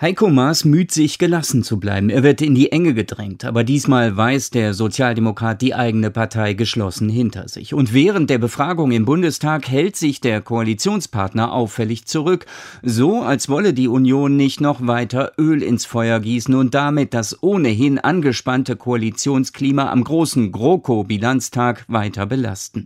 Heiko Maas müht sich, gelassen zu bleiben. Er wird in die Enge gedrängt. Aber diesmal weist der Sozialdemokrat die eigene Partei geschlossen hinter sich. Und während der Befragung im Bundestag hält sich der Koalitionspartner auffällig zurück. So, als wolle die Union nicht noch weiter Öl ins Feuer gießen und damit das ohnehin angespannte Koalitionsklima am großen GroKo-Bilanztag weiter belasten.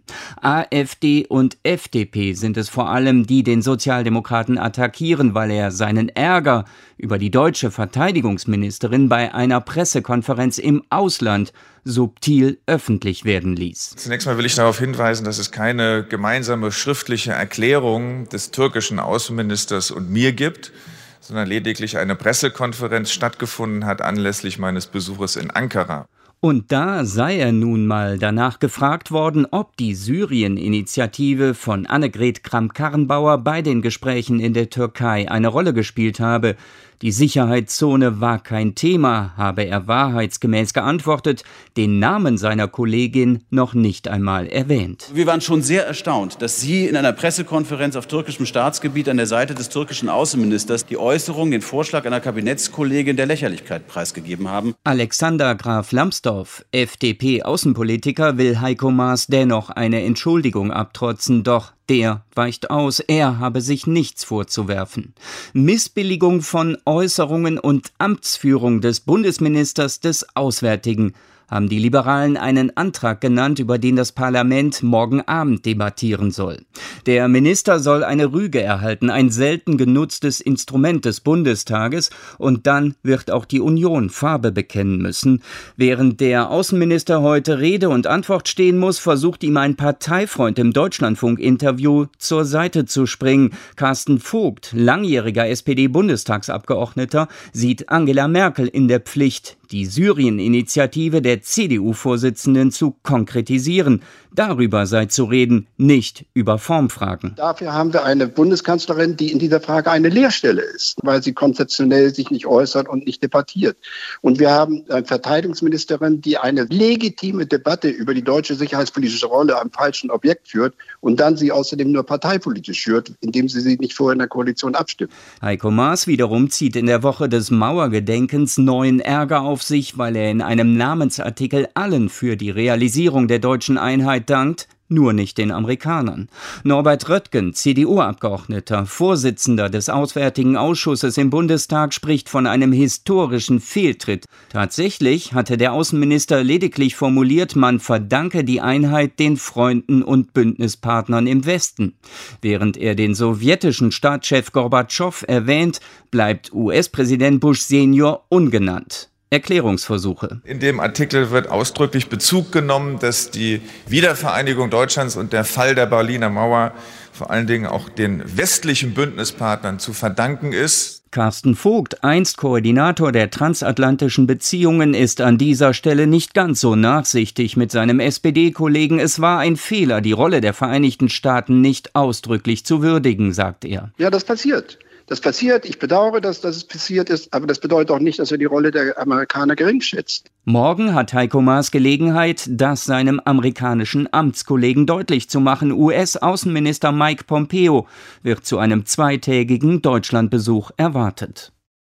AfD und FDP sind es vor allem, die den Sozialdemokraten attackieren, weil er seinen Ärger über die deutsche Verteidigungsministerin bei einer Pressekonferenz im Ausland subtil öffentlich werden ließ. Zunächst mal will ich darauf hinweisen, dass es keine gemeinsame schriftliche Erklärung des türkischen Außenministers und mir gibt, sondern lediglich eine Pressekonferenz stattgefunden hat anlässlich meines Besuches in Ankara. Und da sei er nun mal danach gefragt worden, ob die Syrien-Initiative von Annegret Kramp-Karrenbauer bei den Gesprächen in der Türkei eine Rolle gespielt habe. Die Sicherheitszone war kein Thema, habe er wahrheitsgemäß geantwortet, den Namen seiner Kollegin noch nicht einmal erwähnt. Wir waren schon sehr erstaunt, dass Sie in einer Pressekonferenz auf türkischem Staatsgebiet an der Seite des türkischen Außenministers die Äußerung, den Vorschlag einer Kabinettskollegin der Lächerlichkeit preisgegeben haben. Alexander Graf Lambsdorff, FDP-Außenpolitiker, will Heiko Maas dennoch eine Entschuldigung abtrotzen, doch der weicht aus, er habe sich nichts vorzuwerfen. Missbilligung von Äußerungen und Amtsführung des Bundesministers des Auswärtigen haben die Liberalen einen Antrag genannt, über den das Parlament morgen Abend debattieren soll. Der Minister soll eine Rüge erhalten, ein selten genutztes Instrument des Bundestages, und dann wird auch die Union Farbe bekennen müssen. Während der Außenminister heute Rede und Antwort stehen muss, versucht ihm ein Parteifreund im Deutschlandfunk-Interview zur Seite zu springen. Carsten Vogt, langjähriger SPD-Bundestagsabgeordneter, sieht Angela Merkel in der Pflicht, die Syrien-Initiative der CDU-Vorsitzenden zu konkretisieren. Darüber sei zu reden, nicht über Formfragen. Dafür haben wir eine Bundeskanzlerin, die in dieser Frage eine Leerstelle ist, weil sie konzeptionell sich nicht äußert und nicht debattiert. Und wir haben eine Verteidigungsministerin, die eine legitime Debatte über die deutsche sicherheitspolitische Rolle am falschen Objekt führt und dann sie außerdem nur parteipolitisch führt, indem sie nicht vorher in der Koalition abstimmt. Heiko Maas wiederum zieht in der Woche des Mauergedenkens neuen Ärger auf sich, weil er in einem Namensartikel allen für die Realisierung der deutschen Einheit dankt, nur nicht den Amerikanern. Norbert Röttgen, CDU-Abgeordneter, Vorsitzender des Auswärtigen Ausschusses im Bundestag, spricht von einem historischen Fehltritt. Tatsächlich hatte der Außenminister lediglich formuliert, man verdanke die Einheit den Freunden und Bündnispartnern im Westen. Während er den sowjetischen Staatschef Gorbatschow erwähnt, bleibt US-Präsident Bush Senior ungenannt. Erklärungsversuche. In dem Artikel wird ausdrücklich Bezug genommen, dass die Wiedervereinigung Deutschlands und der Fall der Berliner Mauer vor allen Dingen auch den westlichen Bündnispartnern zu verdanken ist. Carsten Vogt, einst Koordinator der transatlantischen Beziehungen, ist an dieser Stelle nicht ganz so nachsichtig mit seinem SPD-Kollegen. Es war ein Fehler, die Rolle der Vereinigten Staaten nicht ausdrücklich zu würdigen, sagt er. Ja, das passiert. Das passiert, ich bedauere, dass es passiert ist, aber das bedeutet auch nicht, dass er die Rolle der Amerikaner gering schätzt. Morgen hat Heiko Maas Gelegenheit, das seinem amerikanischen Amtskollegen deutlich zu machen. US-Außenminister Mike Pompeo wird zu einem zweitägigen Deutschlandbesuch erwartet.